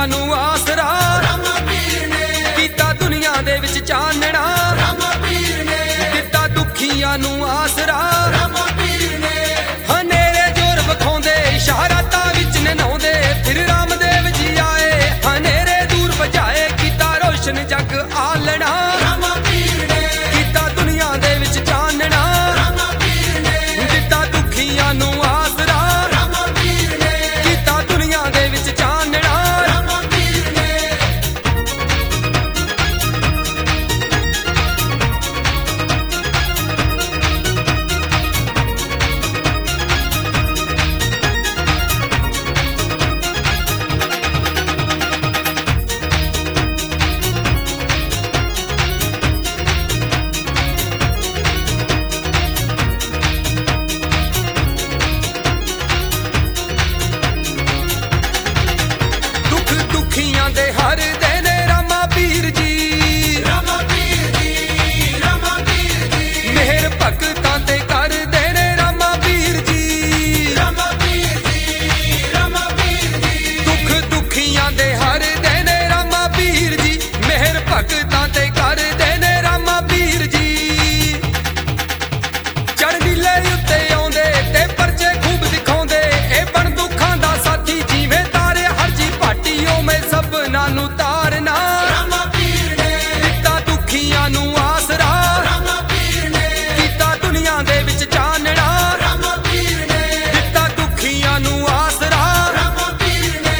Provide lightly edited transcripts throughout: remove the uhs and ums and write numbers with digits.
ਦੁਖੀਆਂ ਨੂੰ ਆਸਰਾ ਰਾਮਾ ਪੀਰ ਨੇ ਕੀਤਾ ਦੁਨੀਆ ਦੇ ਵਿੱਚ ਚਾਨਣਾ ਰਾਮਾ ਪੀਰ ਨੇ ਦਿੱਤਾ ਦੁਖੀਆਂ ਨੂੰ ਆਸਰਾ ਰਾਮਾ ਪੀਰ ਨੇ ਹਨੇਰੇ ਜੋਰ ਵਿਖਾਉਂਦੇ ਇਸ਼ਾਰਾਤਾਂ ਵਿੱਚ ਨਨਾਉਂਦੇ ਫਿਰ ਰਾਮਦੇਵ ਜੀ ਆਏ ਹਨੇਰੇ ਦੂਰ ਭਜਾਏ ਕੀਤਾ ਰੋਸ਼ਨ ਜਗ ਆਲਣਾ ਰਾਮਾ ਪੀਰ ਨੇ ਕੀਤਾ ਦੁਨੀਆ ਦੇ ਵਿੱਚ ਚਾਨਣਾ ਰਾਮਾ ਪੀਰ ਨੇ ਦਿੱਤਾ ਦੁਖੀਆਂ ਨੂੰ ਆਸਰਾ ਰਾਮਾ ਪੀਰ ਨੇ ਕੀਤਾ ਦੁਨੀਆ ਦੇ ਵਿੱਚ ਚਾਨਣਾ ਰਾਮਾ ਪੀਰ ਨੇ ਦੁਖੀਆਂ ਦੇ ਹਰਦੇ ਨੇ ਰਾਮਾ ਪੀਰ ਜੀ ਰਾਮਾ ਪੀਰ ਜੀ ਰਾਮਾ ਪੀਰ ਜੀ ਮਿਹਰ ਭਗਤਾਂ ਤੇ ਕਰਦੇ ਨੇ ਰਾਮਾ ਪੀਰ ਜੀ ਰਾਮਾ ਪੀਰ ਜੀ ਰਾਮਾ ਪੀਰ ਜੀ ਦੁੱਖ ਦੁਖੀਆਂ ਦੇ ਹਰਦੇ ਨੇ ਰਾਮਾ ਪੀਰ ਜੀ ਮਿਹਰ ਭਗਤਾਂ ਤੇ ਕਰਦੇ ਨੇ ਰਾਮਾ ਪੀਰ ਜੀ ਚੜ੍ਹਨੀਲੇ ਉੱਤੇ ਆਉਂਦੇ ਤੇ ਪਰਚੇ ਖੂਬ ਦਿਖਾਉਂਦੇ ਇਹ ਬਣ ਦੁੱਖਾਂ ਦਾ ਸਾਥੀ ਜਿਵੇਂ ਤਾਰੇ ਹਰਜੀ ਭਾਟੀ ਓਵੇਂ ਸਭਨਾਂ ਨੂੰ ਤਾਰਨਾ ਰਾਮਾ ਪੀਰ ਨੇ ਦਿੱਤਾ ਦੁਖੀਆਂ ਨੂੰ ਆਸਰਾ ਰਾਮਾ ਪੀਰ ਨੇ ਕੀਤਾ ਦੁਨੀਆ ਦੇ ਵਿੱਚ ਚਾਨਣਾ ਰਾਮਾ ਪੀਰ ਨੇ ਦਿੱਤਾ ਦੁਖੀਆਂ ਨੂੰ ਆਸਰਾ ਰਾਮਾ ਪੀਰ ਨੇ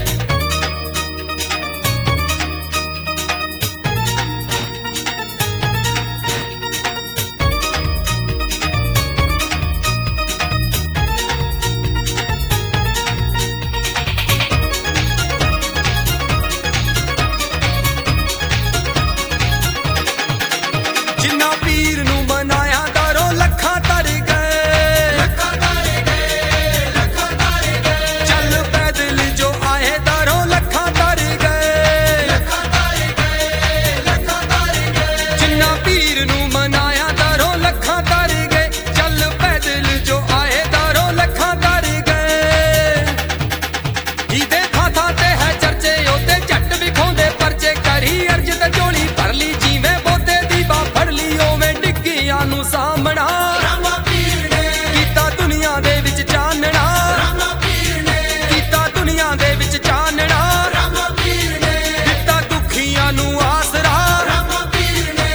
ਜਿੰਨਾ ਪੀਰ ਨੂੰ ਮਨਾਇਆ ਦਾਰੋਂ ਲੱਖਾਂ ਤਰ ਗਏ ਲੱਖਾਂ ਤਰ ਗਏ ਲੱਖਾਂ ਤਰ ਗਏ ਚੱਲ ਪੈਦਲ ਜੋ ਆਏ ਦਾਰੋਂ ਲੱਖਾਂ ਤਰ ਗਏ ਲੱਖਾਂ ਤਰ ਗਏ ਲੱਖਾਂ ਤਰ ਗਏ ਜਿੰਨਾ ਪੀਰ ਨੂੰ ਮਨਾਇਆ ਦਾਰੋਂ ਲੱਖਾਂ ਤਰ ਗਏ ਚੱਲ ਪੈਦਲ ਜੋ ਆਏ ਦਾਰੋਂ ਲੱਖਾਂ ਤਰ ਗਏ ਜਿਹਦੇ ਥਾਂ ਥਾਂ ਤੇ ਹੈ ਚਰਚੇ ਉਹਦੇ ਝੱਟ ਵਿਖਾਉਂਦੇ ਪਰਚੇ ਕਰੀ ਅਰਜ ਤੇ ਝੋਲੀ ਭਰ ਲਈ ਜਿਵੇਂ ਬੋਤੇ ਦੀ ਬਾ ਫੜ ਲਈ ਓਵੇਂ ਡਿੱਗੀਆਂ ਨੂੰ ਸਾਹਮਣਾ ਰਾਮਾ ਪੀਰ ਨੇ ਕੀਤਾ ਦੁਨੀਆ ਦੇ ਵਿੱਚ ਚਾਨਣਾ ਰਾਮਾ ਪੀਰ ਨੇ ਕੀਤਾ ਦੁਨੀਆ ਦੇ ਵਿੱਚ ਚਾਨਣਾ ਰਾਮਾ ਪੀਰ ਨੇ ਦਿੱਤਾ ਦੁਖੀਆਂ ਨੂੰ ਆਸਰਾ ਰਾਮਾ ਪੀਰ ਨੇ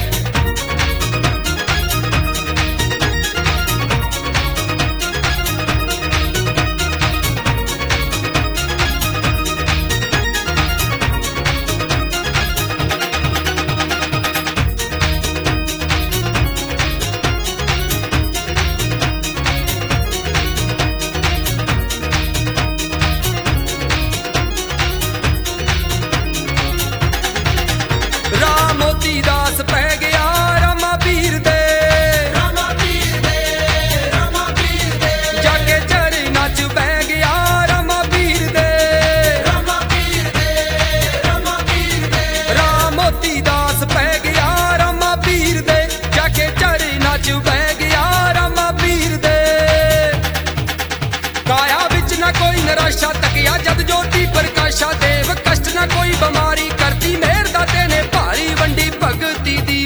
ਰਾਮ ਮੋਤੀ ਦਾਸ ਪੈ ਗਿਆ ਰਾਮਾ ਪੀਰ ਦੇ ਰਾਮਾ ਪੀਰ ਦੇ ਰਾਮਾ ਪੀਰ ਦੇ ਜਾ ਕੇ ਚਰਨਾਂ 'ਚ ਬਹਿ ਗਿਆ ਰਾਮਾ ਪੀਰ ਦੇ ਰਾਮਾ ਪੀਰ ਦੇ ਰਾਮਾ ਪੀਰ ਦੇ ਰਾਮ ਮੋਤੀ ਦਾਸ ਪੈ ਗਿਆ ਰਾਮਾ ਪੀਰ ਦੇ ਜਾ ਕੇ ਚਰਨਾਂ 'ਚ ਬਹਿ ਗਿਆ ਰਾਮਾ ਪੀਰ ਦੇ ਕਾਇਆ ਵਿੱਚ ਨਾ ਕੋਈ ਨਿਰਾਸ਼ਾ ਤੱਕਿਆ ਜਦ ਜੋਤੀ ਪ੍ਰਕਾਸ਼ਾ ਦੇਵ ਕਸ਼ਟ ਨਾ ਕੋਈ ਬਿਮਾਰੀ ਕਰਦੀ ਮਿਹਰ ਦਾਤੇ ਨੇ ਭਾਰੀ ਵੰਡੀ ਭਗਤੀ ਦੀ